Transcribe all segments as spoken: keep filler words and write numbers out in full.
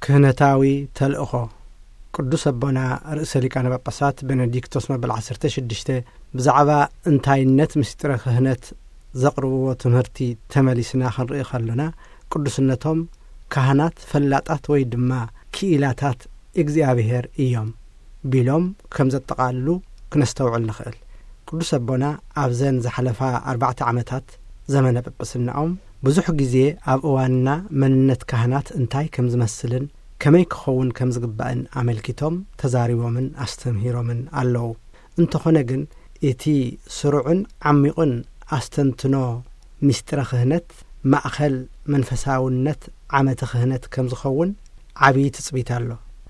ክህነታዊ ተልእኾ ቅዱስ አቦና ርእሰ ሊቃነ ጳጳሳት ቤኔዲክቶስ መበል ዓሰርተ ሽዱሽተ ብዛዕባ እንታይነት ምስጢረ ክህነት ዘቕርብዎ ትምህርቲ ተመሊስና ክንርኢ ከለና ቅዱስነቶም ካህናት ፈላጣት ወይ ድማ ክኢላታት እግዚአብሔር እዮም ቢሎም ከም ዘጠቃልሉ ክነስተውዕል ንኽእል። ቅዱስ አቦና ኣብዘን ዝሓለፋ ኣርባዕተ ዓመታት ዘመነ ጵጵስናኦም ብዙሕ ግዜ ኣብ እዋንና መንነት ካህናት እንታይ ከም ዝመስልን ከመይ ክኸውን ከም ዝግባእን ኣመልኪቶም ተዛሪቦምን ኣስተምሂሮምን ኣለዉ። እንተኾነ ግን እቲ ስሩዕን ዓሚቑን ኣስተንትኖ ምስጢረ ክህነት ማእኸል መንፈሳውነት ዓመተ ክህነት ከም ዝኸውን ዓብዪ ትጽቢት ኣሎ።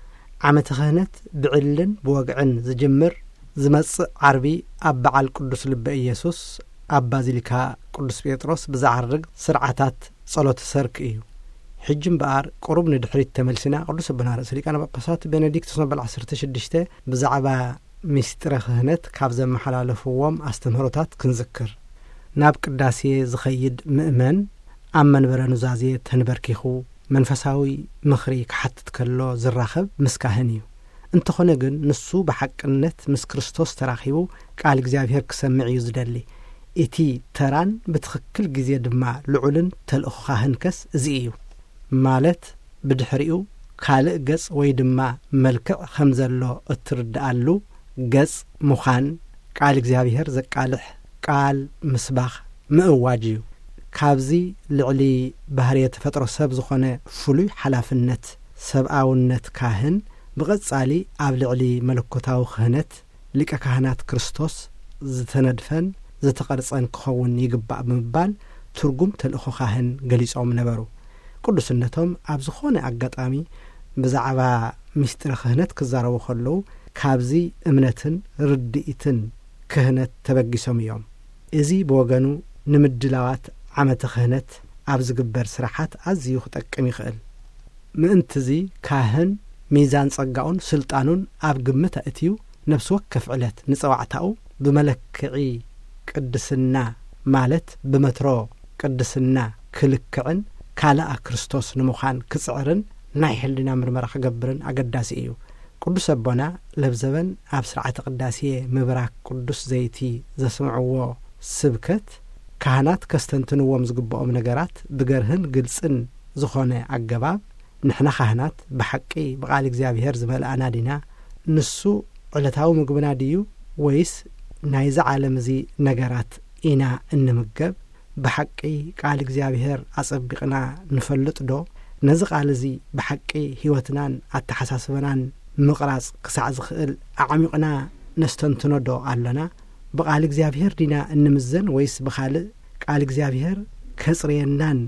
ዓመተ ክህነት ብዕልን ብወግዕን ዝጅምር ዝመጽእ ዓርቢ ኣብ በዓል ቅዱስ ልበ ኢየሱስ ኣብ ባዚሊካ ቅዱስ ጴጥሮስ ብዛዕርግ ስርዓታት ጸሎተ ሰርክ እዩ። ሕጂ እምበኣር ቁሩብ ንድሕሪት ተመልሲና ቅዱስ አቦና ርእሰ ሊቃነ ጳጳሳት ቤኔዲክቶስ መበል ዓሰርተ ሽዱሽተ ብዛዕባ ምስጢረ ክህነት ካብ ዘመሓላለፍዎም ኣስተምህሮታት ክንዝክር። ናብ ቅዳሴ ዝኸይድ ምእመን ኣብ መንበረ ኑዛዜ ተንበርኪኹ መንፈሳዊ ምኽሪ ክሓትት ከሎ ዝራኸብ ምስ ካህን እዩ። እንተኾነ ግን ንሱ ብሓቅነት ምስ ክርስቶስ ተራኺቡ ቃል እግዚኣብሔር ክሰምዕ እዩ ዝደሊ። እቲ ተራን ብትኽክል ግዜ ድማ ልዑልን ተልእኾ ካህንከስ እዚ እዩ ማለት ብድሕሪኡ ካልእ ገጽ ወይ ድማ መልክዕ ከም ዘሎ እትርድኣሉ ገጽ ምዃን ቃል እግዚኣብሔር ዘቃልሕ ቃል ምስባኽ ምእዋጅ እዩ። ካብዚ ልዕሊ ባህርየ ተፈጥሮ ሰብ ዝኾነ ፍሉይ ሓላፍነት ሰብኣውነት ካህን ብቐጻሊ ኣብ ልዕሊ መለኮታዊ ክህነት ሊቀ ካህናት ክርስቶስ ዝተነድፈን ዝተቐርጸን ክኸውን ይግባእ ብምባል ትርጉም ተልእኾ ካህን ገሊጾም ነበሩ። ቅዱስነቶም ኣብ ዝኾነ ኣጋጣሚ ብዛዕባ ምስጢረ ክህነት ክዛረቡ ከለዉ ካብዚ እምነትን ርድኢትን ክህነት ተበጊሶም እዮም። እዚ ብወገኑ ንምድላዋት ዓመተ ክህነት ኣብ ዝግበር ስራሓት ኣዝዩ ክጠቅም ይኽእል። ምእንቲ እዚ ካህን ሚዛን ጸጋኡን ስልጣኑን ኣብ ግምት ኣእትዩ ነፍሲ ወከፍ ዕለት ንጸዋዕታኡ ብመለክዒ ቅድስና ማለት ብመትሮ ቅድስና ክልክዕን ካልኣ ክርስቶስ ንምዃን ክጽዕርን ናይ ሕሊና ምርመራ ክገብርን ኣገዳሲ እዩ። ቅዱስ አቦና ለብዘበን ኣብ ስርዓተ ቅዳሴ ምብራክ ቅዱስ ዘይቲ ዘስምዕዎ ስብከት ካህናት ከስተንትንዎም ዝግብኦም ነገራት ብገርህን ግልጽን ዝኾነ ኣገባብ ንሕና ካህናት ብሓቂ ብቓል እግዚኣብሔር ዝመልኣና ዲና ንሱ ዕለታዊ ምግብና ድዩ ወይስ ናይዚ ዓለም እዚ ነገራት ኢና እንምገብ? ብሓቂ ቃል እግዚኣብሔር ኣጸቢቕና ንፈልጥ ዶ? ነዚ ቃል እዚ ብሓቂ ህይወትናን ኣተሓሳስበናን ምቕራጽ ክሳዕ ዝኽእል ኣዓሚቕና ነስተንትኖ ዶ ኣለና? ብቃል እግዚአብሔር ዲና እንምዘን ወይስ በኻልእ ቃል እግዚአብሔር ከጽርየናን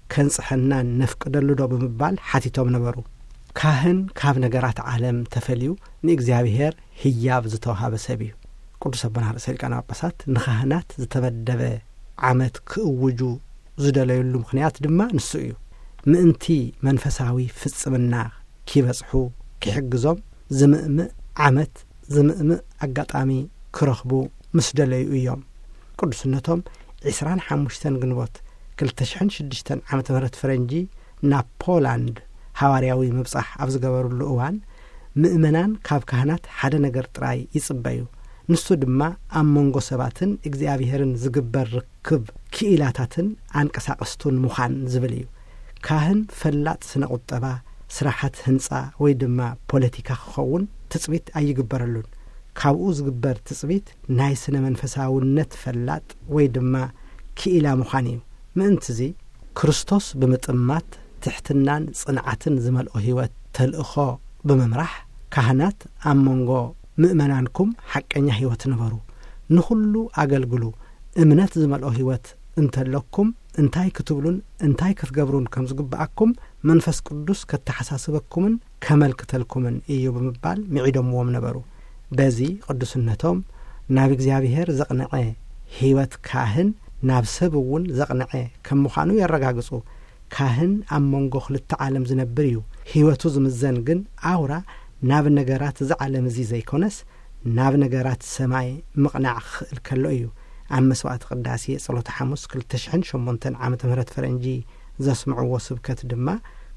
ከንጽሐናን ነፍቅደሉ ዶ ብምባል ሓቲቶም ነበሩ። ካህን ካብ ነገራት ዓለም ተፈልዩ ንእግዚአብሔር ህያብ ዝተወሃበ ሰብ እዩ። ቅዱስ አቦና ርእሰ ሊቃነ ጳጳሳት ንካህናት ዝተመደበ ዓመት ክእውጁ ዝደለየሉ ምክንያት ድማ ንሱ እዩ። ምእንቲ መንፈሳዊ ፍጽምና ኪበጽሑ ክሕግዞም ዝምእምእ ዓመት ዝምእምእ ኣጋጣሚ ክረኽቡ ምስ ደለዩ እዮም። ቅዱስነቶም عشرين حمشتن ግንቦት ክልተ ሺህ ወሽዱሽተ ዓመተ ምህረት ፈረንጂ ናብ ፖላንድ ሐዋርያዊ ምብጻሕ ኣብ ዝገበሩሉ እዋን ምእመናን ካብ ካህናት ሓደ ነገር ጥራይ ይጽበዩ። ንሱ ድማ ኣብ መንጎ ሰባትን እግዚአብሔርን ዝግበር ርክብ ክኢላታትን አንቀሳቀስቱን ምዃን ዝብል እዩ። ካህን ፈላጥ ስነ ቁጠባ ስራሓት ህንጻ ወይ ድማ ፖለቲካ ክኸውን ትጽቢት ኣይግበረሉን። ካብኡ ዝግበር ትጽቢት ናይ ስነ መንፈሳውነት ፈላጥ ወይ ድማ ክኢላ ምዃን እዩ። ምእንትዚ ክርስቶስ ብምጥማት ትሕትናን ጽንዓትን ዝመልኦ ህይወት ተልእኾ ብምምራሕ ካህናት ኣብ መንጎ ምእመናንኩም ሓቀኛ ህይወት ነበሩ፣ ንኹሉ ኣገልግሉ፣ እምነት ዝመልኦ ህይወት እንተለኩም እንታይ ክትብሉን እንታይ ክትገብሩን ከም ዝግባኣኩም መንፈስ ቅዱስ ከተሓሳስበኩምን ከመልክተልኩምን እዩ ብምባል ሚዒዶምዎም ነበሩ። በዚ ቅዱስነቶም ናብ እግዚአብሔር ዘቕንዐ ህይወት ካህን ናብ ሰብውን ዘቕንዐ ከም ምዃኑ ያረጋግጹ። ካህን ኣብ መንጎ ክልተ ዓለም ዝነብር እዩ። ህይወቱ ዝምዘን ግን ኣውራ ናብ ነገራት ዝዓለም እዚ ዘይኮነስ ናብ ነገራት ሰማይ ምቕናዕ ክእል ከሎ እዩ። ኣብ መስዋዕት ቅዳሴ ጸሎተ ሐሙስ ክልተ ሺህ ወሸሞንተ ዓመተ ምህረት ፈረንጂ ዘስምዕዎ ስብከት ድማ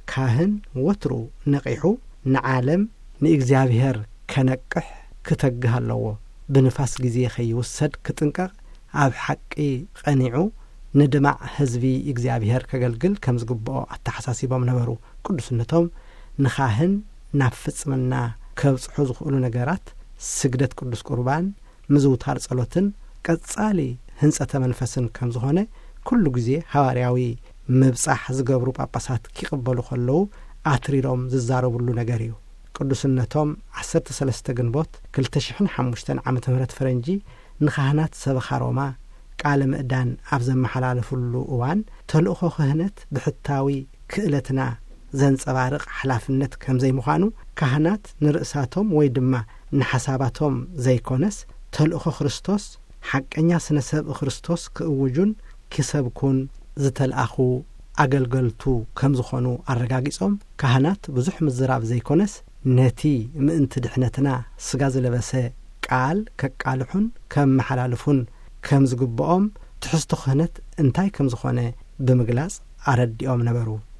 ካህን ወትሩ ነቂሑ ንዓለም ንእግዚአብሔር ከነቅሕ ክትግህ ኣለዎ ብንፋስ ግዜ ኸይወሰድ ክትንቀቕ ኣብ ሓቂ ቀኒዑ ንድማዕ ህዝቢ እግዚአብሔር ከገልግል ከም ዝግብኦ ኣተሓሳሲቦም ነበሩ ቅዱስነቶም ንኻህን ናብ ፍጽምና ከብጽሑ ዝኽእሉ ነገራት ስግደት ቅዱስ ቁርባን ምዝውታር ጸሎትን ቀጻሊ ህንጸተ መንፈስን ከም ዝኾነ ኩሉ ግዜ ሐዋርያዊ ምብጻሕ ዝገብሩ ጳጳሳት kiqበሉ ኸለዉ ኣትሪሮም ዝዛረብሉ ነገር እዩ ቅዱስነቶም ዓሰርተ ሰለስተ ግንቦት ክልተ ሽሕን ሓሙሽተን ዓመተ ምህረት ፈረንጂ ንኻህናት ሰበኻ ሮማ ቃለ ምእዳን ኣብ ዘመሓላለፉሉ እዋን ተልእኾ ክህነት ብሕታዊ ክእለትና ዘንጸባርቕ ሓላፍነት ከም ዘይምዃኑ ካህናት ንርእሳቶም ወይ ድማ ንሓሳባቶም ዘይኮነስ ተልእኾ ክርስቶስ ሓቀኛ ስነ ሰብእ ክርስቶስ ክእውጁን ክሰብኩን ዝተልኣኹ ኣገልገልቱ ከም ዝኾኑ ኣረጋጊጾም ካህናት ብዙሕ ምዝራብ ዘይኮነስ ነቲ ምእንቲ ድሕነትና ስጋ ዝለበሰ ቃል ከቃልሑን ከም መሓላልፉን ከም ዝግብኦም ትሕዝቶ ክህነት እንታይ ከም ዝኾነ ብምግላጽ ኣረዲኦም ነበሩ